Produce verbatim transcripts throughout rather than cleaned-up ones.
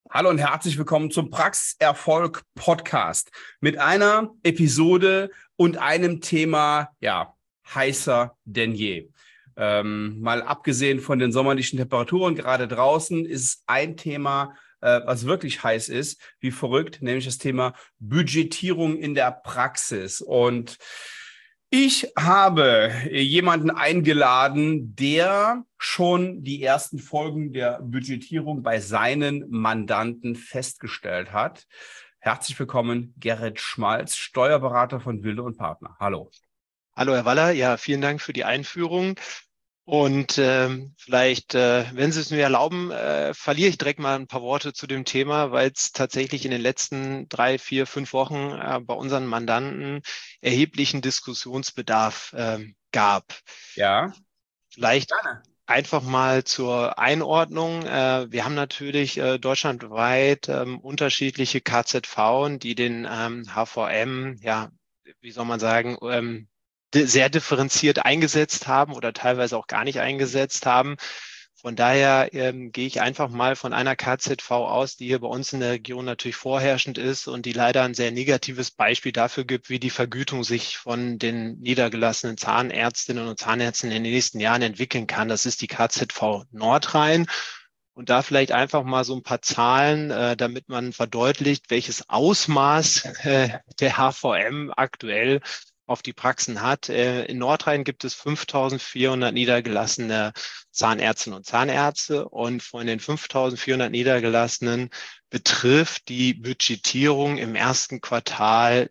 Hallo und herzlich willkommen zum Praxiserfolg Podcast mit einer Episode und einem Thema, ja, heißer denn je. Ähm, mal abgesehen von den sommerlichen Temperaturen gerade draußen ist ein Thema, äh, was wirklich heiß ist, wie verrückt, nämlich das Thema Budgetierung in der Praxis. Und ich habe jemanden eingeladen, der schon die ersten Folgen der Budgetierung bei seinen Mandanten festgestellt hat. Herzlich willkommen, Gerrit Schmalz, Steuerberater von Wilde und Partner. Hallo. Hallo, Herr Waller. Ja, vielen Dank für die Einführung. Und ähm, vielleicht, äh, wenn Sie es mir erlauben, äh, verliere ich direkt mal ein paar Worte zu dem Thema, weil es tatsächlich in den letzten drei, vier, fünf Wochen äh, bei unseren Mandanten erheblichen Diskussionsbedarf äh, gab. Ja, Vielleicht gerne. einfach mal zur Einordnung. Äh, wir haben natürlich äh, deutschlandweit ähm, unterschiedliche K Z V, die den ähm, H V M, ja, wie soll man sagen, ähm, sehr differenziert eingesetzt haben oder teilweise auch gar nicht eingesetzt haben. Von daher ähm, gehe ich einfach mal von einer K Z V aus, die hier bei uns in der Region natürlich vorherrschend ist und die leider ein sehr negatives Beispiel dafür gibt, wie die Vergütung sich von den niedergelassenen Zahnärztinnen und Zahnärzten in den nächsten Jahren entwickeln kann. Das ist die K Z V Nordrhein. Und da vielleicht einfach mal so ein paar Zahlen, äh, damit man verdeutlicht, welches Ausmaß äh, der H V M aktuell auf die Praxen hat. Äh, in Nordrhein gibt es fünftausendvierhundert niedergelassene Zahnärztinnen und Zahnärzte und von den fünftausendvierhundert niedergelassenen betrifft die Budgetierung im ersten Quartal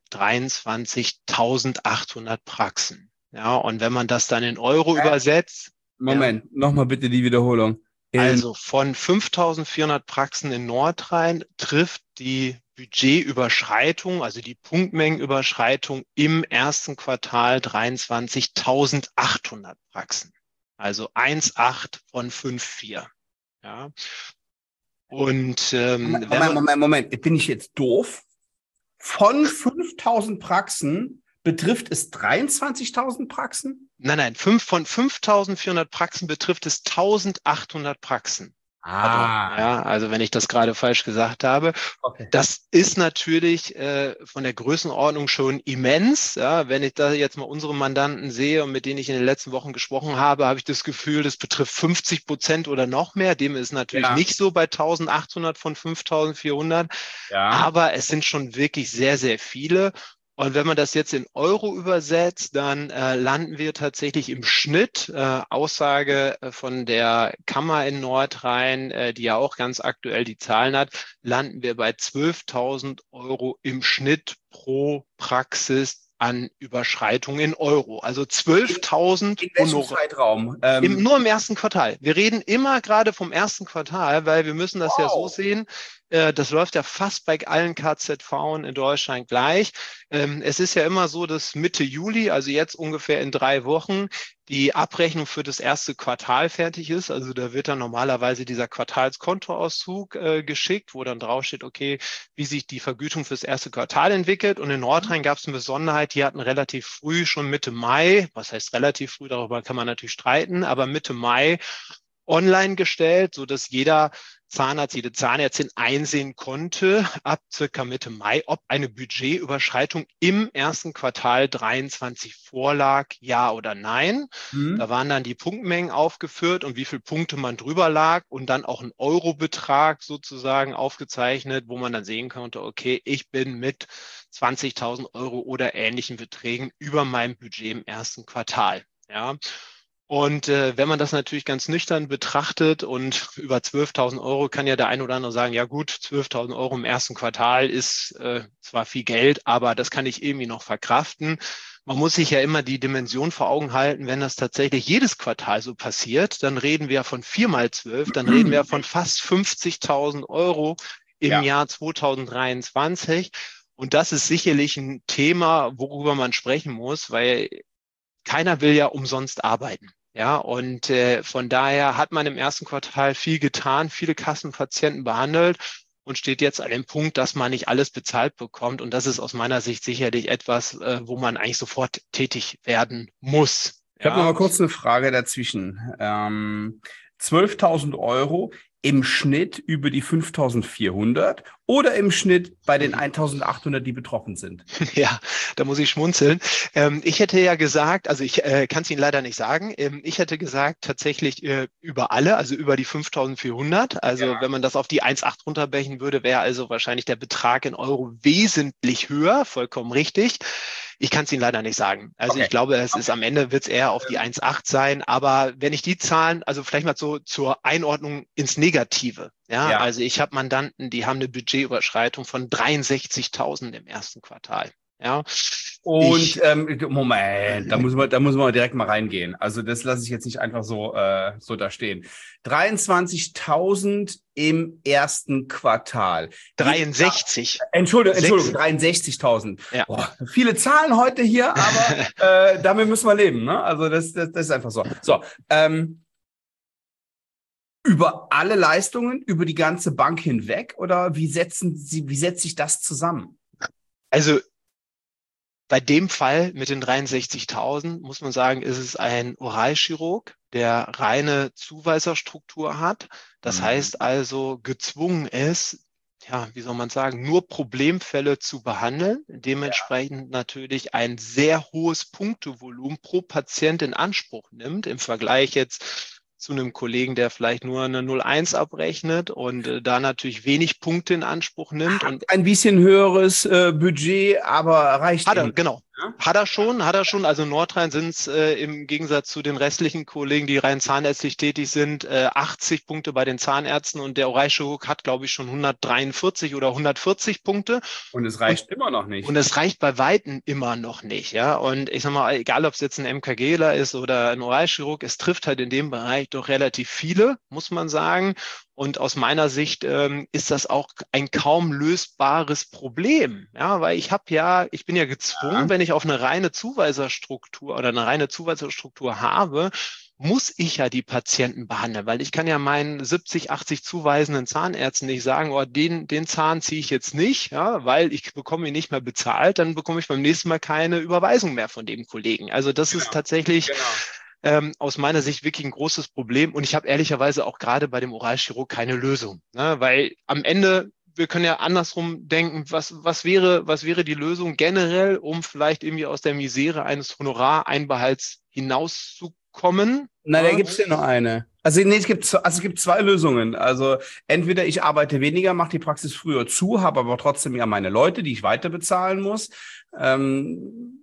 dreiundzwanzigtausendachthundert Praxen. Ja, und wenn man das dann in Euro Äh, übersetzt, Moment, ja, nochmal bitte die Wiederholung. In also von fünftausendvierhundert Praxen in Nordrhein trifft die Budgetüberschreitung, also die Punktmengenüberschreitung im ersten Quartal dreiundzwanzigtausendachthundert Praxen. Also eins Komma acht von fünf Komma vier. Ja. Und ähm, Moment, wenn Moment, man, Moment, Moment. Bin ich jetzt doof? Von fünftausend Praxen betrifft es dreiundzwanzigtausend Praxen? nein, nein, fünf, von fünftausendvierhundert Praxen betrifft es eintausendachthundert Praxen. Pardon, Ah, ja, also wenn ich das gerade falsch gesagt habe. okay. Das ist natürlich äh, von der Größenordnung schon immens. Ja, wenn ich da jetzt mal unsere Mandanten sehe und mit denen ich in den letzten Wochen gesprochen habe, habe ich das Gefühl, das betrifft fünfzig Prozent oder noch mehr. Dem ist natürlich Ja, nicht so bei eintausendachthundert von fünftausendvierhundert. ja. Aber es sind schon wirklich sehr, sehr viele. Und wenn man das jetzt in Euro übersetzt, dann äh, landen wir tatsächlich im Schnitt, äh, Aussage äh, von der Kammer in Nordrhein, äh, die ja auch ganz aktuell die Zahlen hat, landen wir bei zwölftausend Euro im Schnitt pro Praxis an Überschreitung in Euro. Also zwölftausend In welchem Honorar. Zeitraum? Im, Ähm, nur im ersten Quartal. Wir reden immer gerade vom ersten Quartal, weil wir müssen das ja so wow. sehen. Äh, das läuft ja fast bei allen K Z V in Deutschland gleich. Ähm, es ist ja immer so, dass Mitte Juli, also jetzt ungefähr in drei Wochen, die Abrechnung für das erste Quartal fertig ist. Also da wird dann normalerweise dieser Quartalskontoauszug äh, geschickt, wo dann draufsteht, okay, wie sich die Vergütung fürs erste Quartal entwickelt. Und in Nordrhein gab es eine Besonderheit, die hatten relativ früh, schon Mitte Mai, was heißt relativ früh, darüber kann man natürlich streiten, aber Mitte Mai online gestellt, sodass jeder Zahnarzt, jede Zahnärztin einsehen konnte, ab circa Mitte Mai, ob eine Budgetüberschreitung im ersten Quartal dreiundzwanzig vorlag, ja oder nein. Hm? Da waren dann die Punktmengen aufgeführt und wie viele Punkte man drüber lag und dann auch ein Eurobetrag sozusagen aufgezeichnet, wo man dann sehen konnte, okay, ich bin mit zwanzigtausend Euro oder ähnlichen Beträgen über meinem Budget im ersten Quartal. Ja. Und äh, wenn man das natürlich ganz nüchtern betrachtet und über zwölftausend Euro kann ja der ein oder andere sagen, ja gut, zwölftausend Euro im ersten Quartal ist äh, zwar viel Geld, aber das kann ich irgendwie noch verkraften. Man muss sich ja immer die Dimension vor Augen halten, wenn das tatsächlich jedes Quartal so passiert, dann reden wir von vier mal zwölf, dann reden wir von fast fünfzigtausend Euro im Ja. Jahr zweitausenddreiundzwanzig. Und das ist sicherlich ein Thema, worüber man sprechen muss, weil keiner will ja umsonst arbeiten. Ja, und äh, von daher hat man im ersten Quartal viel getan, viele Kassenpatienten behandelt und steht jetzt an dem Punkt, dass man nicht alles bezahlt bekommt. Und das ist aus meiner Sicht sicherlich etwas, äh, wo man eigentlich sofort tätig werden muss. Ich habe noch Ja, mal kurz eine Frage dazwischen. Ähm, zwölftausend Euro, im Schnitt über die fünftausendvierhundert oder im Schnitt bei den eintausendachthundert, die betroffen sind? Ja, da muss ich schmunzeln. Ähm, ich hätte ja gesagt, also ich äh, kann es Ihnen leider nicht sagen, ähm, ich hätte gesagt tatsächlich äh, über alle, also über die fünftausendvierhundert. Also Ja. wenn man das auf die eins Komma acht runterbrechen würde, wäre also wahrscheinlich der Betrag in Euro wesentlich höher, vollkommen richtig. Ich kann es Ihnen leider nicht sagen. Also Okay. ich glaube, es Okay. ist am Ende wird es eher auf die eins Komma acht sein. Aber wenn ich die Zahlen, also vielleicht mal so zur Einordnung ins Negative. Ja, Ja. also ich habe Mandanten, die haben eine Budgetüberschreitung von dreiundsechzigtausend im ersten Quartal. Ja. Und Ich, ähm, Moment, da muss man, da muss man direkt mal reingehen. Also das lasse ich jetzt nicht einfach so, äh, so da stehen. dreiundzwanzigtausend im ersten Quartal. dreiundsechzig. Entschuldigung, Entschuldigung, Sechs. dreiundsechzigtausend. Ja. Boah, viele Zahlen heute hier, aber äh, damit müssen wir leben. Ne? Also das, das, das ist einfach so. So, ähm, über alle Leistungen, über die ganze Bank hinweg oder wie setzen Sie, wie setzt sich das zusammen? Also bei dem Fall mit den dreiundsechzigtausend muss man sagen, ist es ein Oralchirurg, der reine Zuweiserstruktur hat. Das Mhm. heißt also gezwungen ist, ja, wie soll man sagen, nur Problemfälle zu behandeln, dementsprechend ja. natürlich ein sehr hohes Punktevolumen pro Patient in Anspruch nimmt, im Vergleich jetzt zu einem Kollegen, der vielleicht nur eine null Komma eins abrechnet und äh, da natürlich wenig Punkte in Anspruch nimmt. Hat und ein bisschen höheres äh, Budget, aber reicht Hat er, eben. genau. Ja? Hat er schon, hat er schon. Also in Nordrhein sind es äh, im Gegensatz zu den restlichen Kollegen, die rein zahnärztlich tätig sind, äh, achtzig Punkte bei den Zahnärzten und der Oralchirurg hat, glaube ich, schon hundertdreiundvierzig oder hundertvierzig Punkte. Und es reicht und, immer noch nicht. Und es reicht bei Weitem immer noch nicht. Ja. Und ich sag mal, egal ob es jetzt ein MKGler ist oder ein Oralchirurg, es trifft halt in dem Bereich doch relativ viele, muss man sagen. Und aus meiner Sicht ähm, ist das auch ein kaum lösbares Problem. Ja, weil ich habe ja, ich bin ja gezwungen, ja. wenn ich auf eine reine Zuweiserstruktur oder eine reine Zuweiserstruktur habe, muss ich ja die Patienten behandeln, weil ich kann ja meinen siebzig, achtzig zuweisenden Zahnärzten nicht sagen, oh, den, den Zahn ziehe ich jetzt nicht, ja, weil ich bekomme ihn nicht mehr bezahlt, dann bekomme ich beim nächsten Mal keine Überweisung mehr von dem Kollegen. Also das genau. ist tatsächlich genau. ähm, aus meiner Sicht wirklich ein großes Problem und ich habe ehrlicherweise auch gerade bei dem Oralchirurg keine Lösung, ne, weil am Ende wir können ja andersrum denken, was, was, wäre, was wäre die Lösung generell, um vielleicht irgendwie aus der Misere eines Honorareinbehalts hinauszukommen? Na, da gibt es ja nur eine. Also, nee, es gibt, also es gibt zwei Lösungen. Also entweder ich arbeite weniger, mache die Praxis früher zu, habe aber trotzdem ja meine Leute, die ich weiter bezahlen muss. Ähm,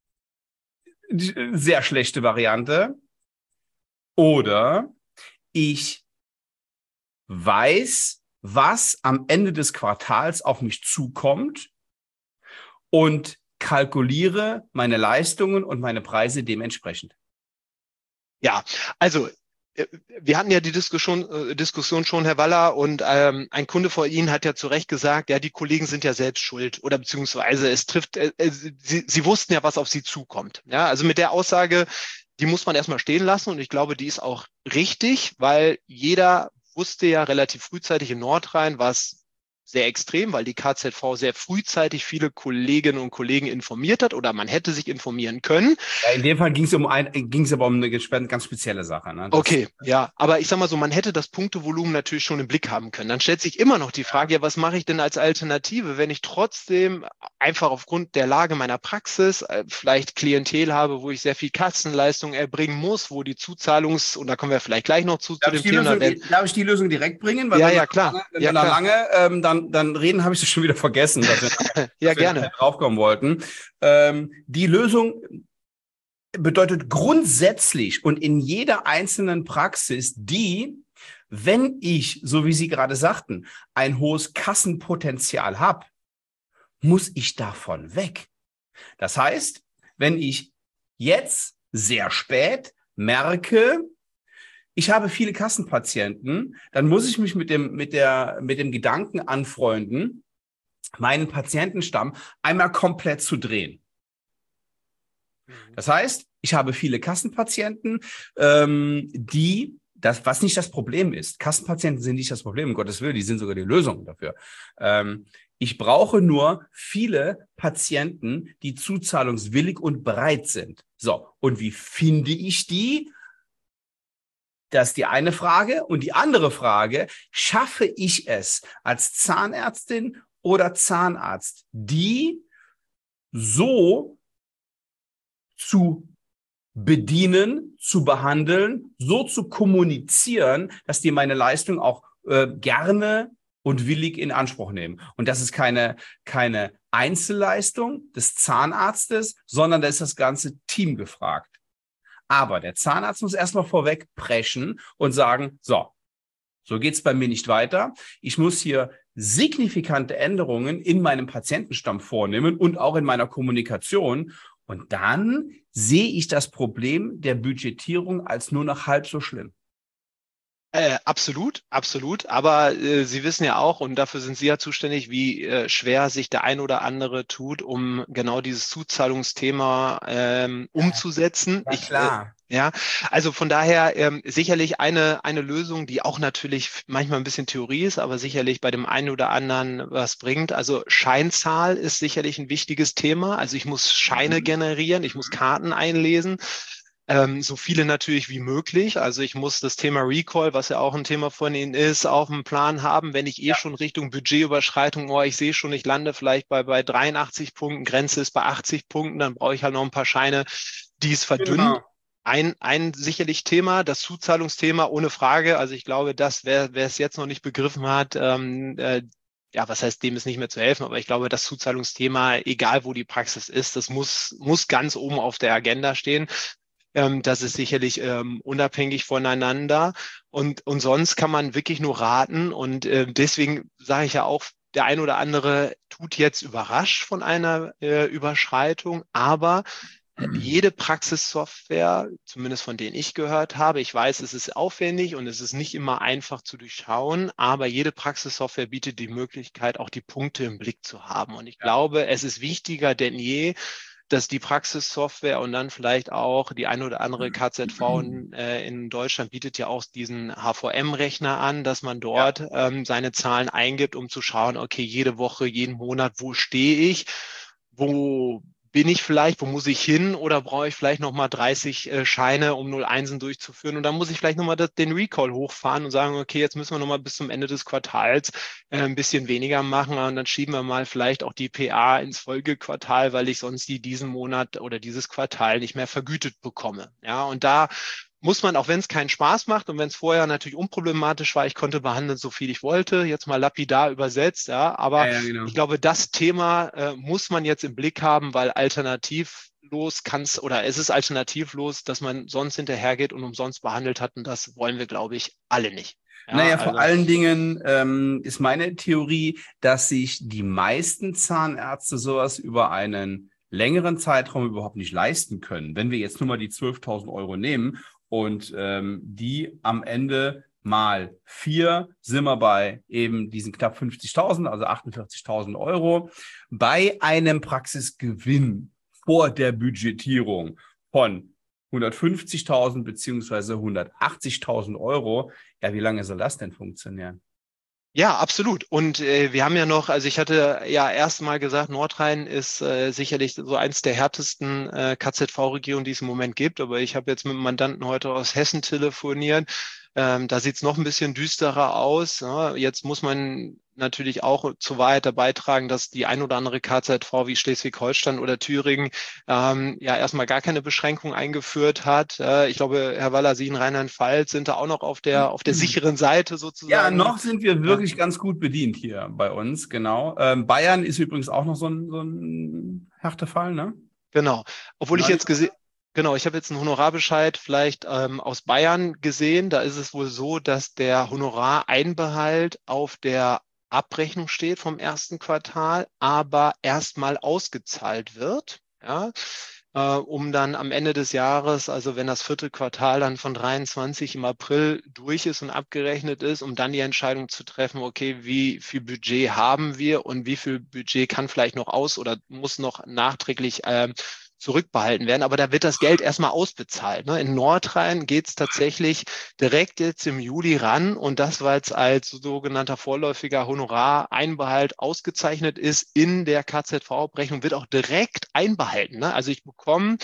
sehr schlechte Variante. Oder ich weiß, was am Ende des Quartals auf mich zukommt und kalkuliere meine Leistungen und meine Preise dementsprechend. Ja, also wir hatten ja die Diskussion, Diskussion schon, Herr Waller, und ähm, ein Kunde vor Ihnen hat ja zu Recht gesagt, ja, die Kollegen sind ja selbst schuld oder beziehungsweise es trifft, äh, sie, sie wussten ja, was auf sie zukommt. Ja, also mit der Aussage, die muss man erstmal stehen lassen und ich glaube, die ist auch richtig, weil jeder wusste ja relativ frühzeitig in Nordrhein, was sehr extrem, weil die K Z V sehr frühzeitig viele Kolleginnen und Kollegen informiert hat oder man hätte sich informieren können. Ja, in dem Fall ging es um ein, ging es aber um eine ganz spezielle Sache. Ne? Okay, ja, aber ich sag mal so, man hätte das Punktevolumen natürlich schon im Blick haben können. Dann stellt sich immer noch die Frage, ja, was mache ich denn als Alternative, wenn ich trotzdem einfach aufgrund der Lage meiner Praxis vielleicht Klientel habe, wo ich sehr viel Kassenleistung erbringen muss, wo die Zuzahlungs- und da kommen wir vielleicht gleich noch zu, zu dem Thema. Lösung, darf ich die Lösung direkt bringen? Weil ja, ja, klar. Lange, wenn ja, wir klar. da lange ähm, dann, dann reden, habe ich es schon wieder vergessen, dass wir, ja, dass gerne. wir draufkommen wollten. Ähm, die Lösung bedeutet grundsätzlich und in jeder einzelnen Praxis die, wenn ich, so wie Sie gerade sagten, ein hohes Kassenpotenzial habe, muss ich davon weg. Das heißt, wenn ich jetzt sehr spät merke, ich habe viele Kassenpatienten, dann muss ich mich mit dem, mit der, mit dem Gedanken anfreunden, meinen Patientenstamm einmal komplett zu drehen. Das heißt, ich habe viele Kassenpatienten, ähm, die, das, was nicht das Problem ist. Kassenpatienten sind nicht das Problem, um Gottes Willen, die sind sogar die Lösung dafür. Ähm, ich brauche nur viele Patienten, die zuzahlungswillig und bereit sind. So, und wie finde ich die? Das ist die eine Frage. Und die andere Frage, schaffe ich es als Zahnärztin oder Zahnarzt, die so zu bedienen, zu behandeln, so zu kommunizieren, dass die meine Leistung auch äh, gerne und willig in Anspruch nehmen. Und das ist keine, keine Einzelleistung des Zahnarztes, sondern da ist das ganze Team gefragt. Aber der Zahnarzt muss erstmal vorweg preschen und sagen, so, so geht's bei mir nicht weiter. Ich muss hier signifikante Änderungen in meinem Patientenstamm vornehmen und auch in meiner Kommunikation. Und dann sehe ich das Problem der Budgetierung als nur noch halb so schlimm. Äh, absolut, absolut. Aber äh, Sie wissen ja auch, und dafür sind Sie ja zuständig, wie äh, schwer sich der ein oder andere tut, um genau dieses Zuzahlungsthema ähm, umzusetzen. Ja, Ich, äh, klar. ja, also von daher ähm, sicherlich eine, eine Lösung, die auch natürlich manchmal ein bisschen Theorie ist, aber sicherlich bei dem einen oder anderen was bringt. Also Scheinzahl ist sicherlich ein wichtiges Thema. Also ich muss Scheine generieren, ich muss Karten einlesen. Ähm, so viele natürlich wie möglich. Also ich muss das Thema Recall, was ja auch ein Thema von Ihnen ist, auf dem Plan haben. Wenn ich eh Ja. schon Richtung Budgetüberschreitung, oh, ich sehe schon, ich lande vielleicht bei, bei dreiundachtzig Punkten, Grenze ist bei achtzig Punkten, dann brauche ich halt noch ein paar Scheine, die es verdünnt. Genau. Ein, ein sicherlich Thema, das Zuzahlungsthema ohne Frage. Also ich glaube, dass wer, wer es jetzt noch nicht begriffen hat, ähm, äh, ja, was heißt, dem ist nicht mehr zu helfen, aber ich glaube, das Zuzahlungsthema, egal wo die Praxis ist, das muss, muss ganz oben auf der Agenda stehen. Ähm, das ist sicherlich ähm, unabhängig voneinander. Und, und sonst kann man wirklich nur raten. Und äh, deswegen sage ich ja auch, der ein oder andere tut jetzt überrascht von einer äh, Überschreitung, aber äh, jede Praxissoftware, zumindest von denen ich gehört habe, ich weiß, es ist aufwendig und es ist nicht immer einfach zu durchschauen, aber jede Praxissoftware bietet die Möglichkeit, auch die Punkte im Blick zu haben. Und ich Ja. glaube, es ist wichtiger denn je, dass die Praxissoftware und dann vielleicht auch die eine oder andere K Z V in, äh, in Deutschland bietet ja auch diesen H V M-Rechner an, dass man Ja. dort ähm, seine Zahlen eingibt, um zu schauen, okay, jede Woche, jeden Monat, wo stehe ich, wo bin ich vielleicht, wo muss ich hin oder brauche ich vielleicht nochmal dreißig äh, Scheine, um null Einsen durchzuführen und dann muss ich vielleicht nochmal den Recall hochfahren und sagen, okay, jetzt müssen wir nochmal bis zum Ende des Quartals äh, ein bisschen weniger machen und dann schieben wir mal vielleicht auch die P A ins Folgequartal, weil ich sonst die diesen Monat oder dieses Quartal nicht mehr vergütet bekomme. Ja, und da muss man, auch wenn es keinen Spaß macht und wenn es vorher natürlich unproblematisch war, ich konnte behandeln, so viel ich wollte, jetzt mal lapidar übersetzt, ja, aber Ja, ja, genau. ich glaube, das Thema äh, muss man jetzt im Blick haben, weil alternativlos kann es oder es ist alternativlos, dass man sonst hinterhergeht und umsonst behandelt hat und das wollen wir, glaube ich, alle nicht. Ja, Naja, also. vor allen Dingen ähm, ist meine Theorie, dass sich die meisten Zahnärzte sowas über einen längeren Zeitraum überhaupt nicht leisten können. Wenn wir jetzt nur mal die zwölftausend Euro nehmen und ähm, die am Ende mal vier, sind wir bei eben diesen knapp fünfzigtausend, also achtundvierzigtausend Euro, bei einem Praxisgewinn vor der Budgetierung von hundertfünfzigtausend beziehungsweise hundertachtzigtausend Euro. Ja, wie lange soll das denn funktionieren? Ja, absolut. Und äh, wir haben ja noch, also ich hatte ja erst mal gesagt, Nordrhein ist äh, sicherlich so eins der härtesten äh, K Z V-Regionen, die es im Moment gibt. Aber ich habe jetzt mit einem Mandanten heute aus Hessen telefoniert. Ähm, da sieht es noch ein bisschen düsterer aus. Ja. Jetzt muss man natürlich auch zur Wahrheit dabei tragen, dass die ein oder andere K Z V wie Schleswig-Holstein oder Thüringen ähm, ja erstmal gar keine Beschränkung eingeführt hat. Äh, ich glaube, Herr Waller, Sie in Rheinland-Pfalz sind da auch noch auf der, auf der sicheren Seite Ja, sozusagen. noch sind wir Ja. wirklich ganz gut bedient hier bei uns, genau. Ähm, Bayern ist übrigens auch noch so ein, so ein Härtefall, ne? Genau. Obwohl ich Nein. jetzt gesehen, genau, ich habe jetzt einen Honorarbescheid vielleicht ähm, aus Bayern gesehen. Da ist es wohl so, dass der Honorareinbehalt auf der Abrechnung steht vom ersten Quartal, aber erstmal ausgezahlt wird. Ja, äh, um dann am Ende des Jahres, also wenn das vierte Quartal dann von dreiundzwanzig im April durch ist und abgerechnet ist, um dann die Entscheidung zu treffen, okay, wie viel Budget haben wir und wie viel Budget kann vielleicht noch aus oder muss noch nachträglich ähm, zurückbehalten werden. Aber da wird das Geld erstmal ausbezahlt. Ne? In Nordrhein geht es tatsächlich direkt jetzt im Juli ran und das, weil es als sogenannter vorläufiger Honorareinbehalt ausgezeichnet ist in der K Z V-Abrechnung, wird auch direkt einbehalten. Ne? Also ich bekomme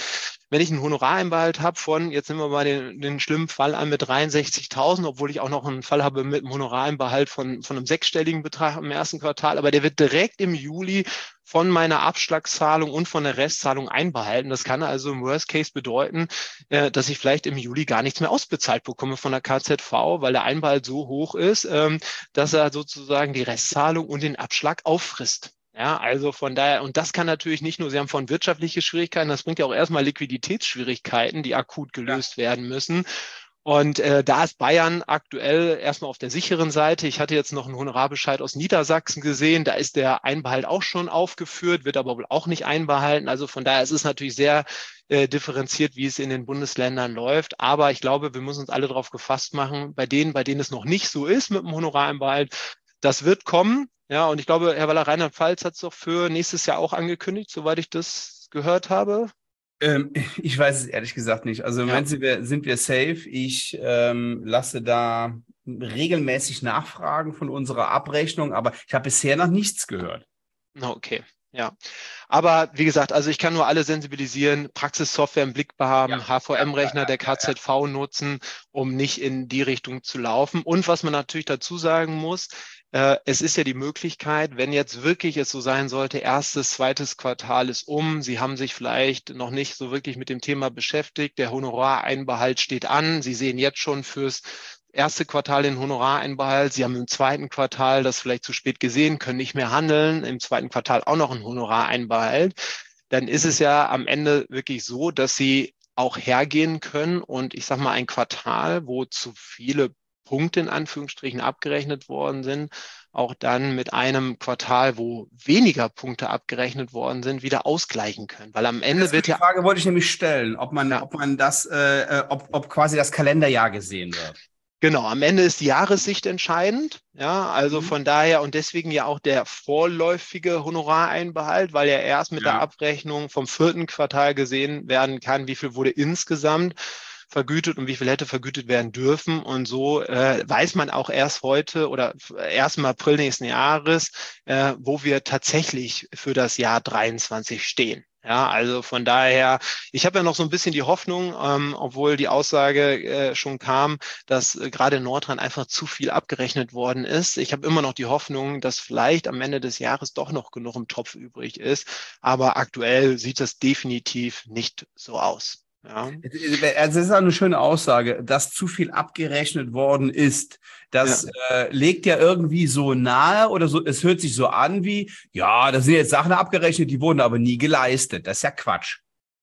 wenn ich einen Honorareinbehalt habe von, jetzt nehmen wir mal den, den schlimmen Fall an mit dreiundsechzigtausend, obwohl ich auch noch einen Fall habe mit einem Honorareinbehalt von, von einem sechsstelligen Betrag im ersten Quartal, aber der wird direkt im Juli von meiner Abschlagszahlung und von der Restzahlung einbehalten. Das kann also im Worst Case bedeuten, äh, dass ich vielleicht im Juli gar nichts mehr ausbezahlt bekomme von der K Z V, weil der Einbehalt so hoch ist, ähm, dass er sozusagen die Restzahlung und den Abschlag auffrisst. Ja, also von daher, und das kann natürlich nicht nur, Sie haben von wirtschaftliche Schwierigkeiten, das bringt ja auch erstmal Liquiditätsschwierigkeiten, die akut gelöst ja. werden müssen. Und äh, da ist Bayern aktuell erstmal auf der sicheren Seite. Ich hatte jetzt noch einen Honorarbescheid aus Niedersachsen gesehen. Da ist der Einbehalt auch schon aufgeführt, wird aber wohl auch nicht einbehalten. Also von daher ist es natürlich sehr äh, differenziert, wie es in den Bundesländern läuft. Aber ich glaube, wir müssen uns alle darauf gefasst machen, bei denen, bei denen es noch nicht so ist mit dem Honorareinbehalt, das wird kommen. Ja, und ich glaube, Herr Waller, Rheinland-Pfalz hat es doch für nächstes Jahr auch angekündigt, soweit ich das gehört habe. Ähm, ich weiß es ehrlich gesagt nicht. Also im Ja. Moment sind wir, sind wir safe. Ich ähm, lasse da regelmäßig Nachfragen von unserer Abrechnung, aber ich habe bisher noch nichts gehört. Okay, ja. Aber wie gesagt, also ich kann nur alle sensibilisieren, Praxissoftware im Blick haben, ja, H V M-Rechner ja, ja, der K Z V ja, ja. nutzen, um nicht in die Richtung zu laufen. Und was man natürlich dazu sagen muss, äh, es ist ja die Möglichkeit, wenn jetzt wirklich es so sein sollte, erstes, zweites Quartal ist um, Sie haben sich vielleicht noch nicht so wirklich mit dem Thema beschäftigt, der Honorareinbehalt steht an, Sie sehen jetzt schon fürs erste Quartal den Honorareinbehalt, Sie haben im zweiten Quartal das vielleicht zu spät gesehen, können nicht mehr handeln, im zweiten Quartal auch noch einen Honorareinbehalt, dann ist es ja am Ende wirklich so, dass Sie auch hergehen können und ich sage mal ein Quartal, wo zu viele Punkte in Anführungsstrichen abgerechnet worden sind, auch dann mit einem Quartal, wo weniger Punkte abgerechnet worden sind, wieder ausgleichen können. Weil am Ende das wird die ja... Die Frage wollte ich nämlich stellen, ob man, ja. ob man das, äh, ob, ob quasi das Kalenderjahr gesehen wird. Genau, am Ende ist die Jahressicht entscheidend. Ja, also mhm. von daher und deswegen ja auch der vorläufige Honorareinbehalt, weil ja erst mit ja. der Abrechnung vom vierten Quartal gesehen werden kann, wie viel wurde insgesamt vergütet und wie viel hätte vergütet werden dürfen. Und so äh, weiß man auch erst heute oder erst im April nächsten Jahres, äh, wo wir tatsächlich für das Jahr dreiundzwanzig stehen. Ja, also von daher, ich habe ja noch so ein bisschen die Hoffnung, ähm, obwohl die Aussage äh, schon kam, dass äh, gerade in Nordrhein einfach zu viel abgerechnet worden ist. Ich habe immer noch die Hoffnung, dass vielleicht am Ende des Jahres doch noch genug im Topf übrig ist. Aber aktuell sieht das definitiv nicht so aus. Ja. Also das ist eine schöne Aussage, dass zu viel abgerechnet worden ist. Das ja. Äh, legt ja irgendwie so nahe oder so, es hört sich so an wie, ja, das sind jetzt Sachen abgerechnet, die wurden aber nie geleistet. Das ist ja Quatsch.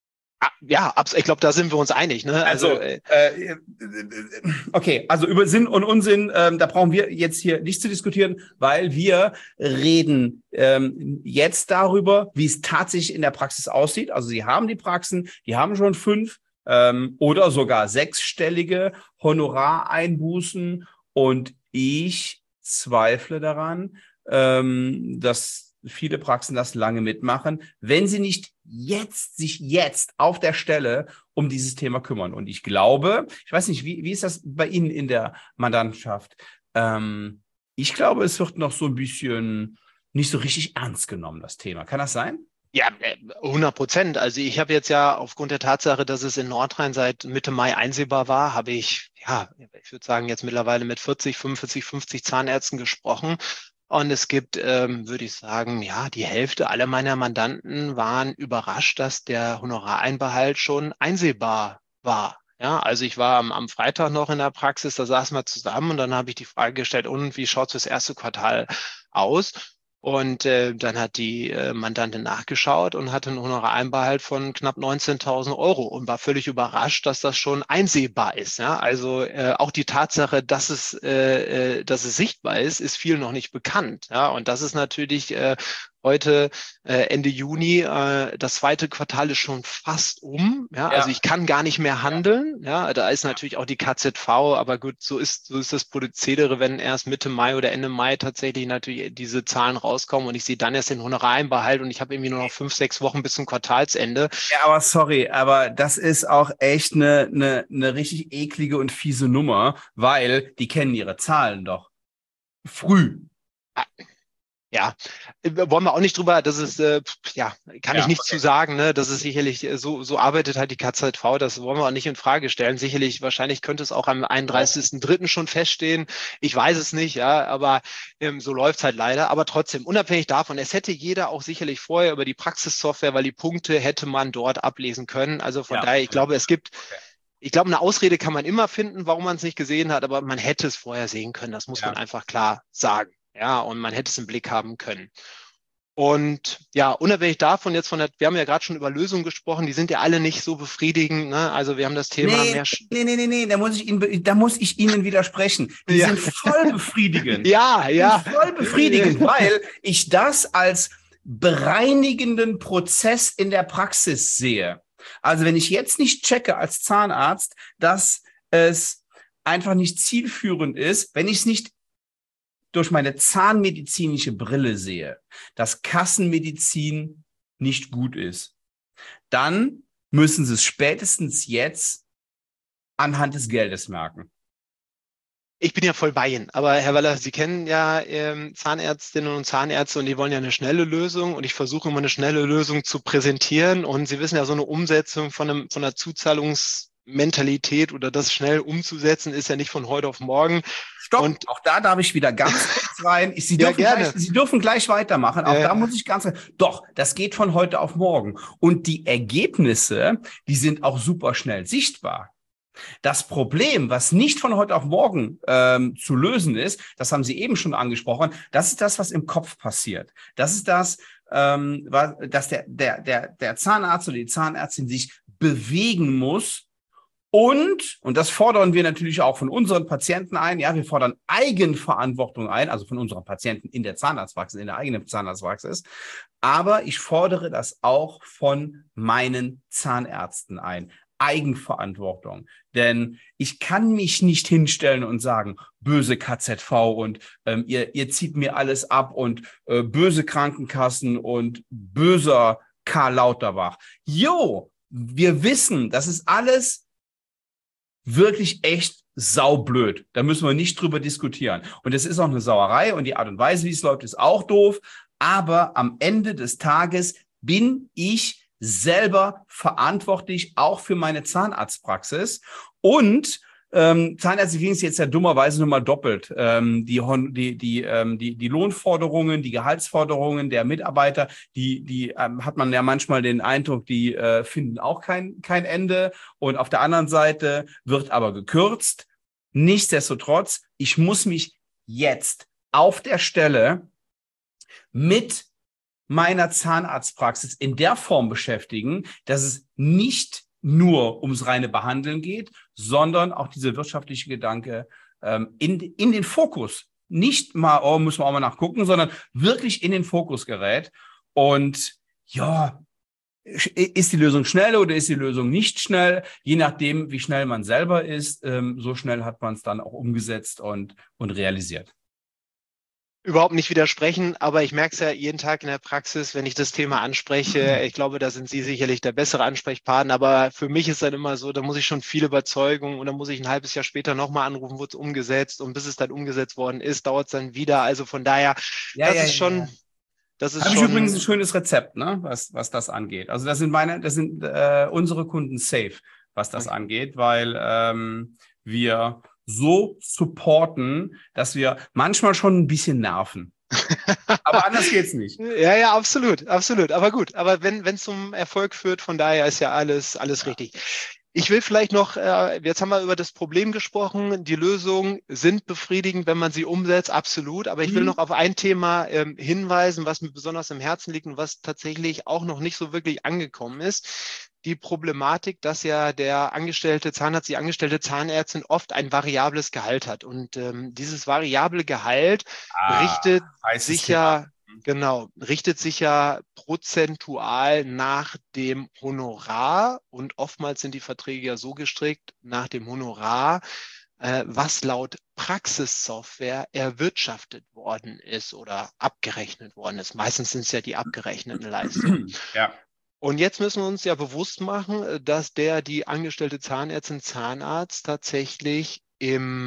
Ja, ich glaube, da sind wir uns einig. Ne? Also, also äh, okay, also über Sinn und Unsinn, ähm, da brauchen wir jetzt hier nicht zu diskutieren, weil wir reden ähm, jetzt darüber, wie es tatsächlich in der Praxis aussieht. Also Sie haben die Praxen, die haben schon fünf ähm, oder sogar sechsstellige Honorareinbußen und ich zweifle daran, ähm, dass viele Praxen das lange mitmachen, wenn sie nicht jetzt, sich jetzt auf der Stelle um dieses Thema kümmern. Und ich glaube, ich weiß nicht, wie, wie ist das bei Ihnen in der Mandantschaft? Ähm, ich glaube, es wird noch so ein bisschen nicht so richtig ernst genommen, das Thema. Kann das sein? Ja, hundert Prozent. Also ich habe jetzt ja aufgrund der Tatsache, dass es in Nordrhein seit Mitte Mai einsehbar war, habe ich, ja, ich würde sagen, jetzt mittlerweile mit vierzig, fünfundvierzig, fünfzig Zahnärzten gesprochen. Und es gibt, ähm, würde ich sagen, ja, die Hälfte aller meiner Mandanten waren überrascht, dass der Honorareinbehalt schon einsehbar war. Ja, also ich war am, am Freitag noch in der Praxis, da saßen wir zusammen und dann habe ich die Frage gestellt, und wie schaut es fürs erste Quartal aus? Und äh, dann hat die äh, Mandantin nachgeschaut und hatte einen Honorareinbehalt von knapp neunzehntausend Euro und war völlig überrascht, dass das schon einsehbar ist. Ja? Also äh, auch die Tatsache, dass es, äh, äh, dass es sichtbar ist, ist vielen noch nicht bekannt. Ja? Und das ist natürlich äh, heute äh, Ende Juni, äh, das zweite Quartal ist schon fast um. Ja? Ja. Also ich kann gar nicht mehr handeln. Ja, da ist natürlich auch die K Z V, aber gut, so ist so ist das Prozedere, wenn erst Mitte Mai oder Ende Mai tatsächlich natürlich diese Zahlen rauskommen und ich sehe dann erst den Honorareinbehalt und ich habe irgendwie nur noch fünf, sechs Wochen bis zum Quartalsende. Ja, aber sorry, aber das ist auch echt eine, eine, eine richtig eklige und fiese Nummer, weil die kennen ihre Zahlen doch früh. Ja, wollen wir auch nicht drüber, das ist, äh, ja, kann Ja, ich nichts okay. zu sagen, ne? Das ist sicherlich, äh, so, so arbeitet halt die K Z V, das wollen wir auch nicht in Frage stellen. Sicherlich, wahrscheinlich könnte es auch am einunddreißigsten dritten schon feststehen. Ich weiß es nicht, ja, aber ähm, so läuft es halt leider. Aber trotzdem, unabhängig davon, es hätte jeder auch sicherlich vorher über die Praxissoftware, weil die Punkte hätte man dort ablesen können. Also von Ja, daher, ich glaube, es gibt, okay. ich glaube, eine Ausrede kann man immer finden, warum man es nicht gesehen hat, aber man hätte es vorher sehen können. Das muss man Ja. einfach klar sagen. Ja, und man hätte es im Blick haben können. Und ja, unabhängig davon jetzt von der, wir haben ja gerade schon über Lösungen gesprochen, die sind ja alle nicht so befriedigend. Ne? Also wir haben das Thema Nee, mehr. nee, nee, nee, nee, da muss ich Ihnen, da muss ich Ihnen widersprechen. Die Ja, sind voll befriedigend. ja, Die sind ja. voll befriedigend, weil ich das als bereinigenden Prozess in der Praxis sehe. Also wenn ich jetzt nicht checke als Zahnarzt, dass es einfach nicht zielführend ist, wenn ich es nicht durch meine zahnmedizinische Brille sehe, dass Kassenmedizin nicht gut ist, dann müssen Sie es spätestens jetzt anhand des Geldes merken. Ich bin ja voll bei Ihnen. Aber Herr Waller, Sie kennen ja ähm, Zahnärztinnen und Zahnärzte und die wollen ja eine schnelle Lösung und ich versuche immer eine schnelle Lösung zu präsentieren und Sie wissen ja, so eine Umsetzung von, einem, von einer Zuzahlungsmentalität oder das schnell umzusetzen, ist ja nicht von heute auf morgen. Stopp, Und auch da darf ich wieder ganz kurz rein. Sie ja, dürfen gleich, gerne. Sie dürfen gleich weitermachen. Auch Äh, da muss ich ganz, doch, das geht von heute auf morgen. Und die Ergebnisse, die sind auch super schnell sichtbar. Das Problem, was nicht von heute auf morgen ähm, zu lösen ist, das haben Sie eben schon angesprochen, das ist das, was im Kopf passiert. Das ist das, ähm, was, dass der, der, der, der Zahnarzt oder die Zahnärztin sich bewegen muss. Und, und das fordern wir natürlich auch von unseren Patienten ein, ja, wir fordern Eigenverantwortung ein, also von unseren Patienten in der Zahnarztpraxis, in der eigenen Zahnarztpraxis. Aber ich fordere das auch von meinen Zahnärzten ein. Eigenverantwortung. Denn ich kann mich nicht hinstellen und sagen, böse K Z V und ähm, ihr, ihr zieht mir alles ab und äh, böse Krankenkassen und böser Karl Lauterbach. Jo, wir wissen, das ist alles wirklich echt saublöd. Da müssen wir nicht drüber diskutieren. Und es ist auch eine Sauerei und die Art und Weise, wie es läuft, ist auch doof. Aber am Ende des Tages bin ich selber verantwortlich, auch für meine Zahnarztpraxis. Und ähm, Zahnärzte kriegen es jetzt ja dummerweise nur mal doppelt. Ähm, die, die, die, ähm, die, die Lohnforderungen, die Gehaltsforderungen der Mitarbeiter, die, die ähm, hat man ja manchmal den Eindruck, die äh, finden auch kein, kein Ende. Und auf der anderen Seite wird aber gekürzt. Nichtsdestotrotz, ich muss mich jetzt auf der Stelle mit meiner Zahnarztpraxis in der Form beschäftigen, dass es nicht nur ums reine Behandeln geht, sondern auch dieser wirtschaftliche Gedanke ähm, in, in den Fokus. Nicht mal, oh, müssen wir auch mal nachgucken, sondern wirklich in den Fokus gerät. Und ja, ist die Lösung schnell oder ist die Lösung nicht schnell? Je nachdem, wie schnell man selber ist, ähm, so schnell hat man es dann auch umgesetzt und, und realisiert. Überhaupt nicht widersprechen, aber ich merke es ja jeden Tag in der Praxis, wenn ich das Thema anspreche. Ich glaube, da sind Sie sicherlich der bessere Ansprechpartner, aber für mich ist dann immer so, da muss ich schon viel Überzeugung und dann muss ich ein halbes Jahr später nochmal anrufen, wurde es umgesetzt und bis es dann umgesetzt worden ist, dauert es dann wieder. Also von daher, Ja, das ja, ist ja, schon, ja. das ist Habe ich übrigens ein schon, schönes Rezept, ne, was, was das angeht. Also das sind meine, das sind äh, unsere Kunden safe, was das okay. angeht, weil ähm, wir so supporten, dass wir manchmal schon ein bisschen nerven. Aber anders geht's nicht. Ja, ja, absolut, absolut. Aber gut, aber wenn wenn es zum Erfolg führt, von daher ist ja alles alles Ja. richtig. Ich will vielleicht noch, äh, jetzt haben wir über das Problem gesprochen, die Lösungen sind befriedigend, wenn man sie umsetzt, absolut. Aber ich will noch Mhm. auf ein Thema ähm, hinweisen, was mir besonders im Herzen liegt und was tatsächlich auch noch nicht so wirklich angekommen ist. Die Problematik, dass ja der angestellte Zahnarzt, die angestellte Zahnärztin oft ein variables Gehalt hat. Und ähm, dieses variable Gehalt Ah, richtet heißes sich Thema. ja Genau, richtet sich ja prozentual nach dem Honorar und oftmals sind die Verträge ja so gestrickt nach dem Honorar, äh, was laut Praxissoftware erwirtschaftet worden ist oder abgerechnet worden ist. Meistens sind es ja die abgerechneten Leistungen. Ja. Und jetzt müssen wir uns ja bewusst machen, äh, dass der, die angestellte Zahnärztin, Zahnarzt tatsächlich im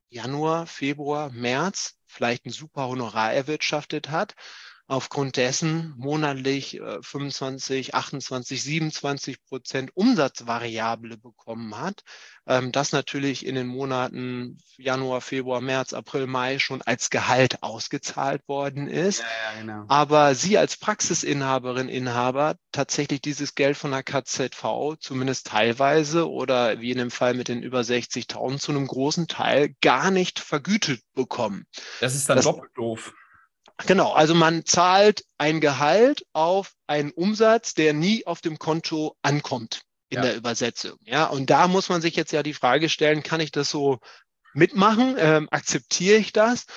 Januar, Februar, März vielleicht ein super Honorar erwirtschaftet hat, aufgrund dessen monatlich äh, fünfundzwanzig, achtundzwanzig, siebenundzwanzig Prozent Umsatzvariable bekommen hat, ähm, das natürlich in den Monaten Januar, Februar, März, April, Mai schon als Gehalt ausgezahlt worden ist. Ja, ja, genau. Aber Sie als Praxisinhaberin, Inhaber tatsächlich dieses Geld von der K Z V zumindest teilweise oder wie in dem Fall mit den über sechzigtausend zu einem großen Teil gar nicht vergütet bekommen. Das ist dann Das, doppelt doof. genau, also man zahlt ein Gehalt auf einen Umsatz, der nie auf dem Konto ankommt in Ja. der Übersetzung. Ja, und da muss man sich jetzt ja die Frage stellen, kann ich das so mitmachen? Ähm, akzeptiere ich das?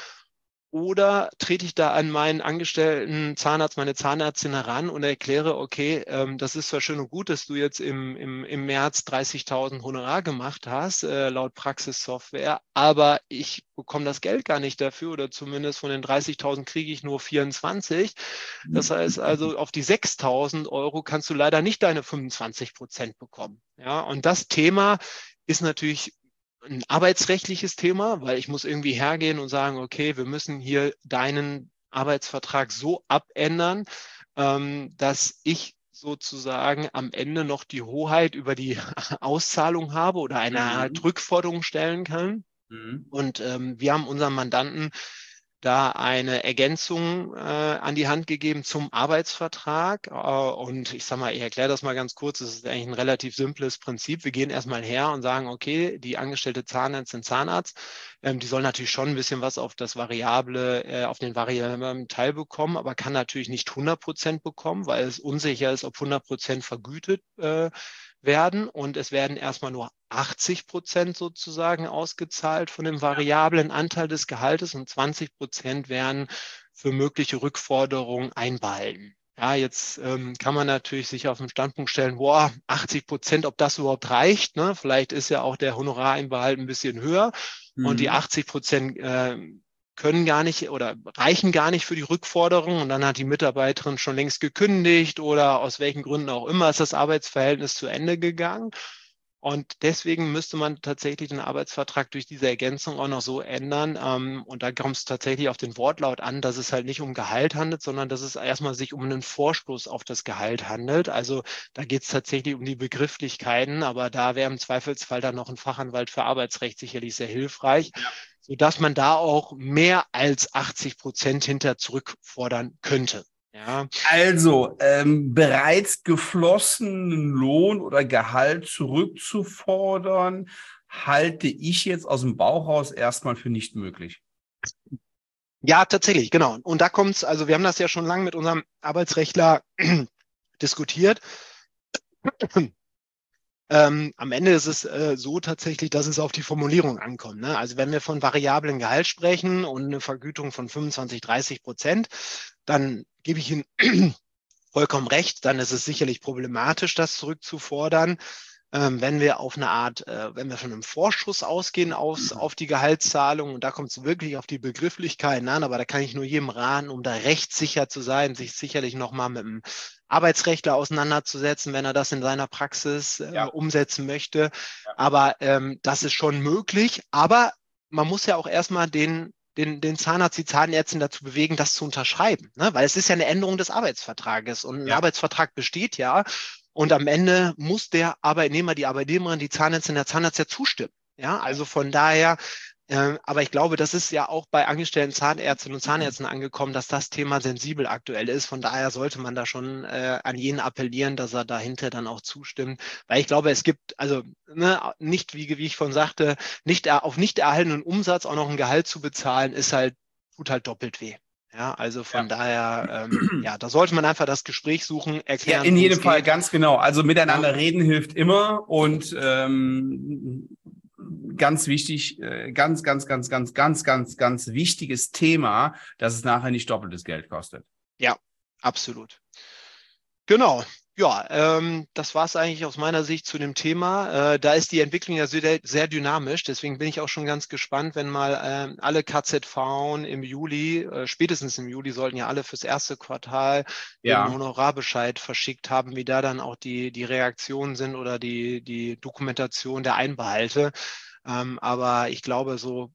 Oder trete ich da an meinen angestellten Zahnarzt, meine Zahnärztin heran und erkläre, okay, ähm, das ist zwar schön und gut, dass du jetzt im, im, im März dreißigtausend Honorar gemacht hast, äh, laut Praxissoftware, aber ich bekomme das Geld gar nicht dafür oder zumindest von den dreißigtausend kriege ich nur vierundzwanzig. Das heißt also, auf die sechstausend Euro kannst du leider nicht deine fünfundzwanzig Prozent bekommen. Ja, und das Thema ist natürlich ein arbeitsrechtliches Thema, weil ich muss irgendwie hergehen und sagen, okay, wir müssen hier deinen Arbeitsvertrag so abändern, ähm, dass ich sozusagen am Ende noch die Hoheit über die Auszahlung habe oder eine Art Mhm. Rückforderung stellen kann. Mhm. Und ähm, wir haben unseren Mandanten da eine Ergänzung äh, an die Hand gegeben zum Arbeitsvertrag. Äh, und ich sage mal, ich erkläre das mal ganz kurz. Es ist eigentlich ein relativ simples Prinzip. Wir gehen erstmal her und sagen, okay, die angestellte Zahnärztin, Zahnarzt, ähm, die soll natürlich schon ein bisschen was auf das Variable, äh, auf den variablen Teil bekommen, aber kann natürlich nicht hundert Prozent bekommen, weil es unsicher ist, ob hundert Prozent vergütet äh, werden und es werden erstmal nur achtzig Prozent sozusagen ausgezahlt von dem variablen Anteil des Gehaltes und zwanzig Prozent werden für mögliche Rückforderungen einbehalten. Ja, jetzt ähm, kann man natürlich sich auf den Standpunkt stellen, boah, achtzig Prozent, ob das überhaupt reicht. Ne? Vielleicht ist ja auch der Honorareinbehalt ein bisschen höher und die Mhm. achtzig Prozent äh, können gar nicht oder reichen gar nicht für die Rückforderung und dann hat die Mitarbeiterin schon längst gekündigt oder aus welchen Gründen auch immer ist das Arbeitsverhältnis zu Ende gegangen. Und deswegen müsste man tatsächlich den Arbeitsvertrag durch diese Ergänzung auch noch so ändern. Ähm, und da kommt es tatsächlich auf den Wortlaut an, dass es halt nicht um Gehalt handelt, sondern dass es erstmal sich um einen Vorstoß auf das Gehalt handelt. Also da geht es tatsächlich um die Begrifflichkeiten, aber da wäre im Zweifelsfall dann noch ein Fachanwalt für Arbeitsrecht sicherlich sehr hilfreich, Ja. sodass man da auch mehr als achtzig Prozent hinter zurückfordern könnte. Ja. Also, ähm, bereits geflossenen Lohn oder Gehalt zurückzufordern, halte ich jetzt aus dem Bauch raus erstmal für nicht möglich. Ja, tatsächlich, genau. Und da kommt es, also wir haben das ja schon lange mit unserem Arbeitsrechtler diskutiert. Ähm, am Ende ist es äh, so tatsächlich, dass es auf die Formulierung ankommt. Ne? Also wenn wir von variablen Gehalt sprechen und eine Vergütung von fünfundzwanzig, dreißig Prozent, dann gebe ich Ihnen vollkommen recht, dann ist es sicherlich problematisch, das zurückzufordern. Ähm, wenn wir auf eine Art, äh, wenn wir von einem Vorschuss ausgehen aufs, auf die Gehaltszahlung, und da kommt es wirklich auf die Begrifflichkeiten an, aber da kann ich nur jedem raten, um da rechtssicher zu sein, sich sicherlich nochmal mit einem Arbeitsrechtler auseinanderzusetzen, wenn er das in seiner Praxis äh, Ja. umsetzen möchte. Ja. Aber ähm, das ist schon möglich. Aber man muss ja auch erstmal den den, den Zahnarzt, die Zahnärztin dazu bewegen, das zu unterschreiben. Ne? Weil es ist ja eine Änderung des Arbeitsvertrages und ein Ja. Arbeitsvertrag besteht ja. Und am Ende muss der Arbeitnehmer, die Arbeitnehmerin, die Zahnärztin, der Zahnarzt ja zustimmen. Ja, also von daher, äh, aber ich glaube, das ist ja auch bei angestellten Zahnärztinnen und Zahnärzten angekommen, dass das Thema sensibel aktuell ist. Von daher sollte man da schon äh, an jeden appellieren, dass er dahinter dann auch zustimmt. Weil ich glaube, es gibt, also ne, nicht, wie, wie ich von sagte, nicht auf nicht erhaltenen Umsatz auch noch ein Gehalt zu bezahlen, ist halt, tut halt doppelt weh. Ja, also Ja. von daher, ähm, ja, da sollte man einfach das Gespräch suchen, Ja, erklären, in worum jedem es Fall geht. ganz genau. Also Ja, miteinander reden hilft immer und ähm, ganz wichtig, äh, ganz, ganz, ganz, ganz, ganz, ganz, ganz wichtiges Thema, dass es nachher nicht doppeltes Geld kostet. ja, absolut. Genau. Ja, ähm, das war es eigentlich aus meiner Sicht zu dem Thema. Äh, da ist die Entwicklung ja sehr, sehr dynamisch. Deswegen bin ich auch schon ganz gespannt, wenn mal ähm, alle K Z V im Juli, äh, spätestens im Juli, sollten ja alle fürs erste Quartal den Ja. Honorarbescheid verschickt haben, wie da dann auch die, die Reaktionen sind oder die, die Dokumentation der Einbehalte. Ähm, aber ich glaube, so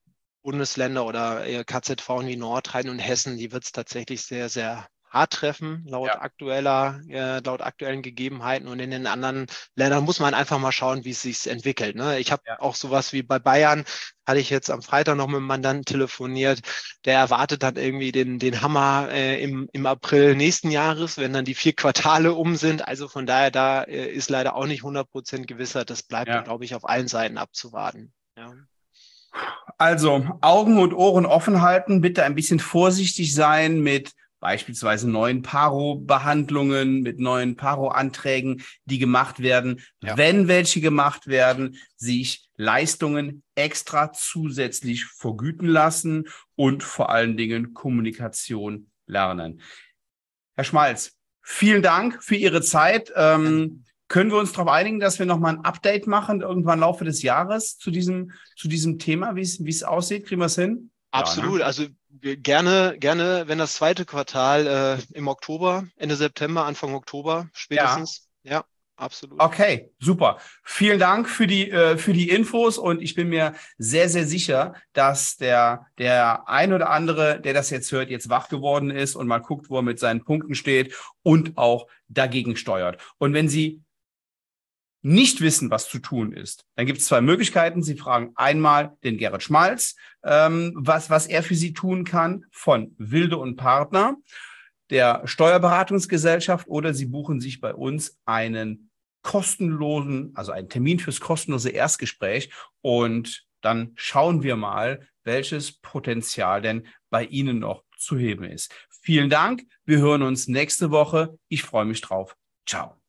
Bundesländer oder äh, K Z V wie Nordrhein und Hessen, die wird es tatsächlich sehr, sehr hart treffen, laut Ja. aktueller, äh, laut aktuellen Gegebenheiten. Und in den anderen Ländern muss man einfach mal schauen, wie es sich entwickelt. Ne? Ich habe Ja. auch sowas wie bei Bayern, hatte ich jetzt am Freitag noch mit einem Mandanten telefoniert, der erwartet dann irgendwie den, den Hammer äh, im, im April nächsten Jahres, wenn dann die vier Quartale um sind. Also von daher, da äh, ist leider auch nicht hundert Prozent gewissert. Das bleibt, Ja. glaube ich, auf allen Seiten abzuwarten. Ja. Also Augen und Ohren offen halten, bitte ein bisschen vorsichtig sein mit beispielsweise neuen Paro-Behandlungen, mit neuen Paro-Anträgen, die gemacht werden. Ja. Wenn welche gemacht werden, sich Leistungen extra zusätzlich vergüten lassen und vor allen Dingen Kommunikation lernen. Herr Schmalz, vielen Dank für Ihre Zeit. Ähm, können wir uns darauf einigen, dass wir nochmal ein Update machen, irgendwann im Laufe des Jahres zu diesem, zu diesem Thema, wie es, wie es aussieht? Kriegen wir es hin? Absolut. Ja, ne? Also wir gerne, gerne, wenn das zweite Quartal äh, im Oktober, Ende September, Anfang Oktober spätestens. Ja, ja, absolut. Okay, super. Vielen Dank für die, äh, für die Infos und ich bin mir sehr, sehr sicher, dass der, der ein oder andere, der das jetzt hört, jetzt wach geworden ist und mal guckt, wo er mit seinen Punkten steht und auch dagegen steuert. Und wenn Sie nicht wissen, was zu tun ist, dann gibt es zwei Möglichkeiten. Sie fragen einmal den Gerrit Schmalz, ähm, was, was er für Sie tun kann von Wilde und Partner, der Steuerberatungsgesellschaft, oder Sie buchen sich bei uns einen kostenlosen, also einen Termin fürs kostenlose Erstgespräch und dann schauen wir mal, welches Potenzial denn bei Ihnen noch zu heben ist. Vielen Dank. Wir hören uns nächste Woche. Ich freue mich drauf. Ciao.